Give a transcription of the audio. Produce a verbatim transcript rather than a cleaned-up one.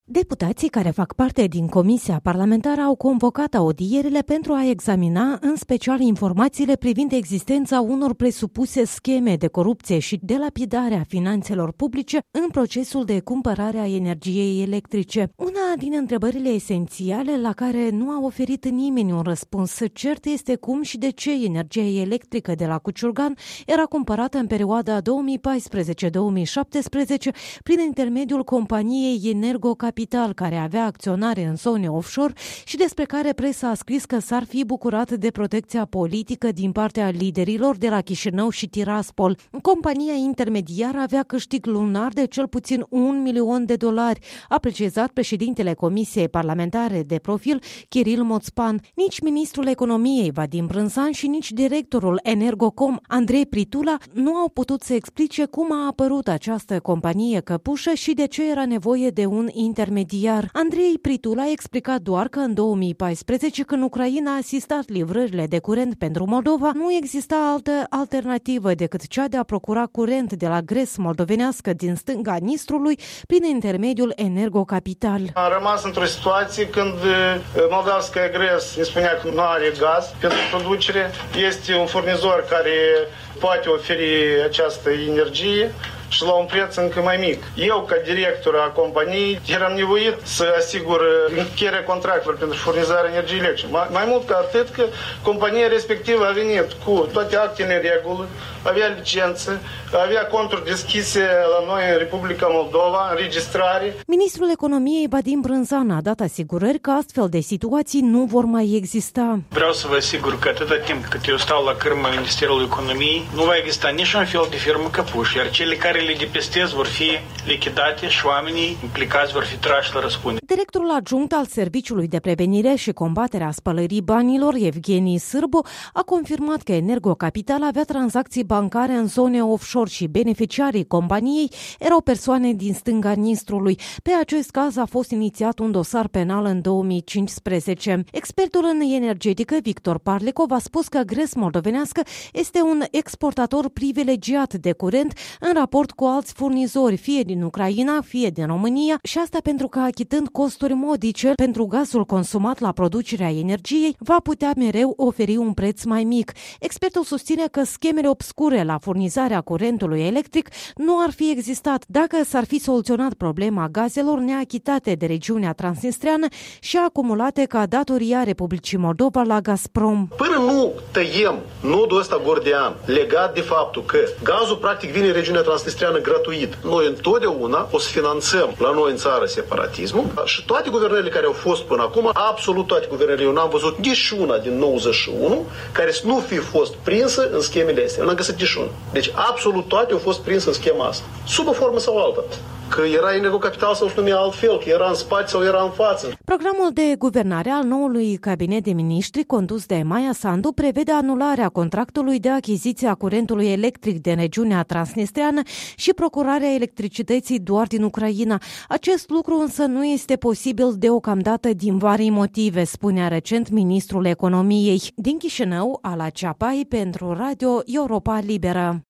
Deputații care fac parte din Comisia Parlamentară au convocat audierile pentru a examina în special informațiile privind existența unor presupuse scheme de corupție și de lapidare a finanțelor publice în procesul de cumpărare a energiei electrice. Una din întrebările esențiale la care nu a oferit nimeni un răspuns cert este cum și de ce energia electrică de la Cuciurgan era cumpărată în perioada două mii paisprezece - două mii șaptesprezece prin intermediul companiei Energo Capital, care avea acționare în zone offshore și despre care presa a scris că s-ar fi bucurat de protecția politică din partea liderilor de la Chișinău și Tiraspol. Compania intermediară avea câștig lunar de cel puțin un milion de dolari, a precizat președintele Comisiei Parlamentare de Profil, Chiril Moțpan. Nici ministrul economiei, Vadim Brânzan, și nici directorul Energocom, Andrei Pritula, nu au putut să explice cum a apărut această companie căpușă și de ce era nevoie de un intermediar. Andrei Pritula a explicat doar că în două mii paisprezece, când Ucraina a asistat livrările de curent pentru Moldova, nu exista altă alternativă decât cea de a procura curent de la Gres moldovenească din stânga Nistrului prin intermediul Energo Capital. Am rămas într-o situație când Moldavskaya Gres ne spunea că nu are gaz pentru producere. Este un furnizor care poate oferi această energie și la un preț încă mai mic. Eu, ca director a companiei, eram nevoit să asigur încheierea contractelor pentru furnizarea energiei electrice. Mai, mai mult ca atât că compania respectivă a venit cu toate actele în regulă, avea licență, avea conturi deschise la noi în Republica Moldova, înregistrare. Ministrul Economiei, Vadim Brânzan, a dat asigurări că astfel de situații nu vor mai exista. Vreau să vă asigur că atâta timp cât eu stau la cârma Ministerului Economiei, nu va exista niciun fel de firmă căpuș, iar cele care le depistez vor fi lichidate și oamenii implicați vor fi trași la răspundere. Directorul adjunct al Serviciului de Prevenire și Combatere a Spălării Banilor, Evgenii Sârbu, a confirmat că Energo Capital avea tranzacții bancare în zone offshore și beneficiarii companiei erau persoane din stânga Nistrului. Pe acest caz a fost inițiat un dosar penal în două mii cincisprezece. Expertul în energetică, Victor Parlecov, a spus că Gres moldovenească este un exportator privilegiat de curent în raport cu alți furnizori, fie din Ucraina, fie din România, și asta pentru că, achitând costuri modice pentru gazul consumat la producerea energiei, va putea mereu oferi un preț mai mic. Expertul susține că schemele obscure la furnizarea curentului electric nu ar fi existat dacă s-ar fi soluționat problema gazelor neachitate de regiunea transnistreană și acumulate ca datorie a Republicii Moldova la Gazprom. Până nu tăiem nodul ăsta gordian legat de faptul că gazul practic vine în regiunea transnistreană gratuit, noi întotdeauna o să finanțăm la noi în țară separatismul și toate guvernările care au fost până acum, absolut toate guvernările, eu n-am văzut nici una din nouăzeci și unu care să nu fi fost prinsă în schemele astea. Eu n-am găsit nici una. Deci absolut toate au fost prinse în schema asta, sub o formă sau alta. Că era Energo Capital sau se numea altfel, că era în spate sau era în față. Programul de guvernare al noului cabinet de miniștri condus de Maia Sandu prevede anularea contractului de achiziție a curentului electric de regiunea transnistreană și procurarea electricității doar din Ucraina. Acest lucru însă nu este posibil deocamdată din vari motive, spunea recent ministrul economiei. Din Chișinău, Ala Ceapai pentru Radio Europa Liberă.